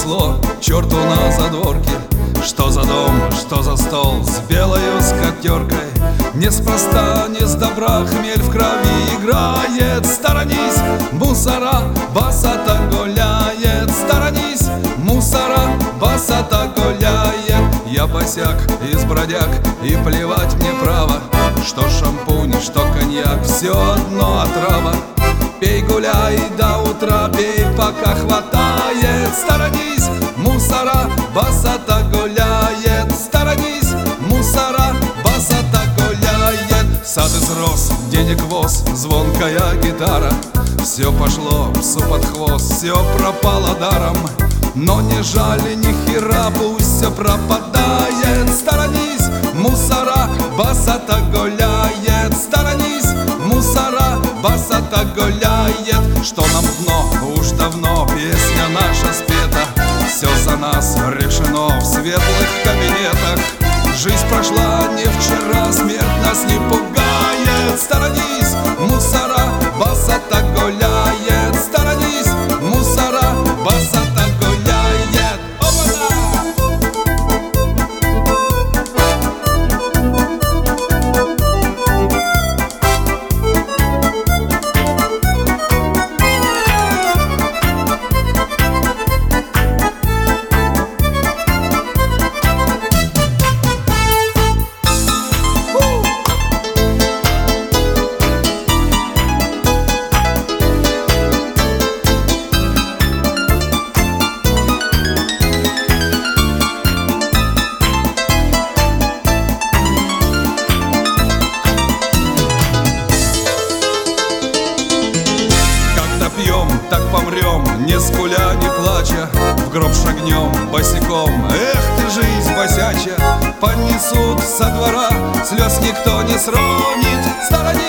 занесло к черту на задворке. Что за дом, что за стол с белою скатеркой? Неспроста, не с добра хмель в крови играет. Сторонись, мусора, басата гуляет. Сторонись, мусора, басата гуляет. Я босяк из бродяг, и плевать мне право, что шампунь, что коньяк, все одно отрава. Пей, гуляй до утра, пей, пока хватает. Сторонись, мусора, басата гуляет. Сторонись, мусора, басата гуляет. Сад изрос, денег воз, звонкая гитара. Все пошло псу под хвост, все пропало даром. Но не жаль ни хера, пусть все пропадает. Сторонись, мусора, басата гуляет. Сторонись, мусора, басата гуляет. Что нам дно, уж давно песня наша спета. Все за нас решено в светлых кабинетах. Жизнь прошла не вчера, смерть нас не пугает. Сторонись, мусора, басата гуляет. Сторонись, мусора, басата гуляет. Опа-да! Так помрем, не скуля, не плача, в гроб шагнем босиком. Эх ты, жизнь босяча, понесут со двора, слез никто не сронит. Сторонись,